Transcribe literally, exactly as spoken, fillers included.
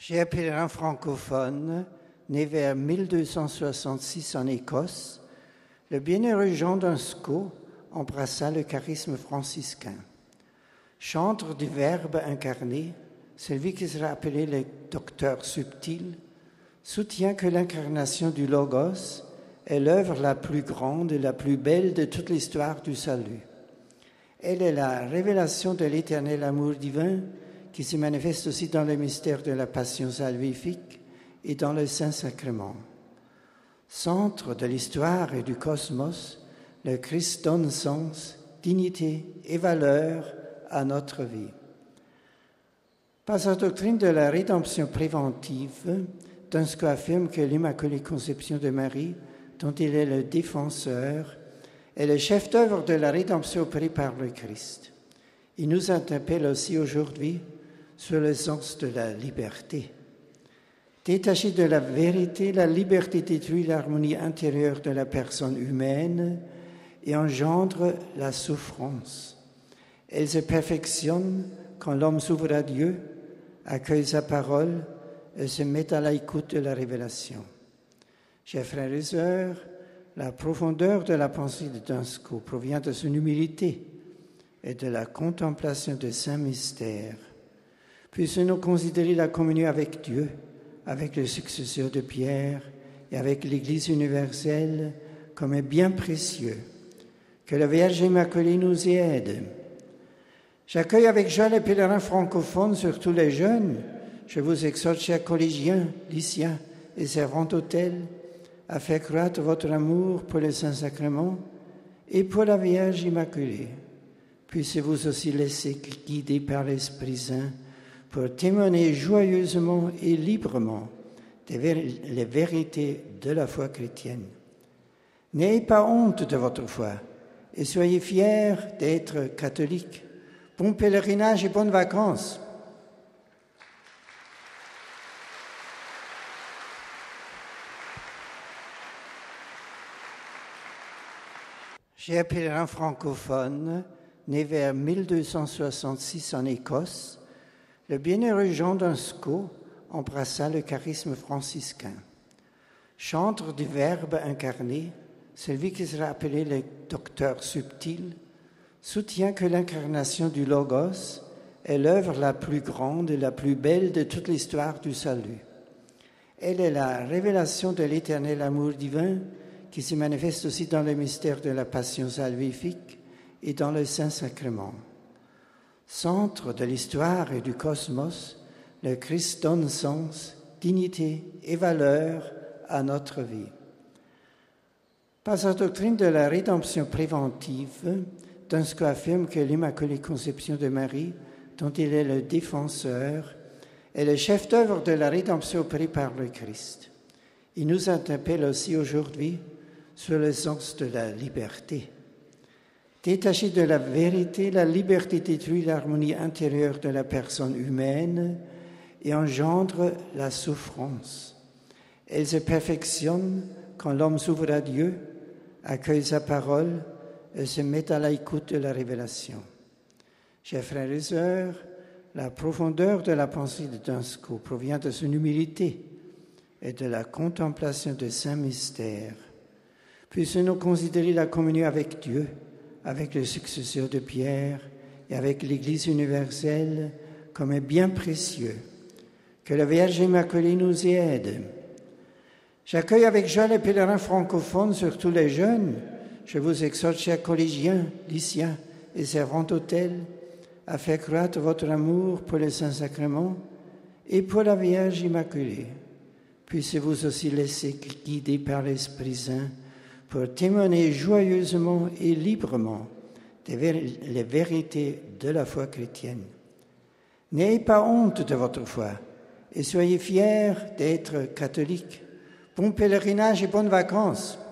J'ai un pèlerin francophone, né vers mille deux cent soixante-six en Écosse. Le bienheureux Jean d'Unscoe embrassa le charisme franciscain. Chantre du Verbe incarné, celui qui sera appelé le docteur subtil, soutient que l'incarnation du Logos est l'œuvre la plus grande et la plus belle de toute l'histoire du salut. Elle est la révélation de l'éternel amour divin qui se manifeste aussi dans le mystère de la passion salvifique et dans le Saint-Sacrement. Centre de l'histoire et du cosmos, le Christ donne sens, dignité et valeur à notre vie. Par sa doctrine de la rédemption préventive, D'Unscoe affirme que l'Immaculée Conception de Marie, dont il est le défenseur, est le chef d'œuvre de la rédemption opérée par le Christ. Il nous interpelle aussi aujourd'hui sur le sens de la liberté. Détachée de la vérité, la liberté détruit l'harmonie intérieure de la personne humaine et engendre la souffrance. Elle se perfectionne quand l'homme s'ouvre à Dieu, accueille sa parole et se met à l'écoute de la révélation. Chers frères et sœurs, la profondeur de la pensée de D'Unscoe provient de son humilité et de la contemplation des saints mystères. Puissions-nous considérer la communion avec Dieu, avec le successeur de Pierre et avec l'Église universelle comme bien précieux. Que la Vierge Immaculée nous y aide. J'accueille avec joie les pèlerins francophones, surtout les jeunes. Je vous exhorte, chers collégiens, lycéens et servants d'hôtel, à faire croître votre amour pour le Saint-Sacrement et pour la Vierge Immaculée. Puissiez-vous aussi laisser guider par l'Esprit Saint pour témoigner joyeusement et librement des vér- les vérités de la foi chrétienne. N'ayez pas honte de votre foi et soyez fiers d'être catholiques. Bon pèlerinage et bonnes vacances. J'ai un pèlerin francophone, né vers mille deux cent soixante-six en Écosse. Le bienheureux Jean d'Unscoe embrassa le charisme franciscain. Chantre du Verbe incarné, celui qui sera appelé le docteur subtil, soutient que l'incarnation du Logos est l'œuvre la plus grande et la plus belle de toute l'histoire du salut. Elle est la révélation de l'éternel amour divin qui se manifeste aussi dans le mystère de la passion salvifique et dans le Saint-Sacrement. Centre de l'histoire et du cosmos, le Christ donne sens, dignité et valeur à notre vie. Par sa doctrine de la rédemption préventive, D'Unscoe affirme que l'Immaculée Conception de Marie, dont il est le défenseur, est le chef d'œuvre de la rédemption opérée par le Christ. Il nous interpelle aussi aujourd'hui sur le sens de la liberté. Détachée de la vérité, la liberté détruit l'harmonie intérieure de la personne humaine et engendre la souffrance. Elle se perfectionne quand l'homme s'ouvre à Dieu, accueille sa parole et se met à l'écoute de la révélation. Chers frères et sœurs, la profondeur de la pensée de D'Unscoe provient de son humilité et de la contemplation des saints mystères. Puissions-nous considérer la communion avec Dieu, avec le successeur de Pierre et avec l'Église universelle comme bien précieux. Que la Vierge Immaculée nous y aide. J'accueille avec joie les pèlerins francophones, surtout les jeunes. Je vous exhorte, chers collégiens, lycéens et servants d'hôtel, à faire croître votre amour pour le Saint-Sacrement et pour la Vierge Immaculée. Puissiez-vous aussi laisser guider par l'Esprit Saint pour témoigner joyeusement et librement des vér- les vérités de la foi chrétienne. N'ayez pas honte de votre foi et soyez fiers d'être catholiques. Bon pèlerinage et bonnes vacances.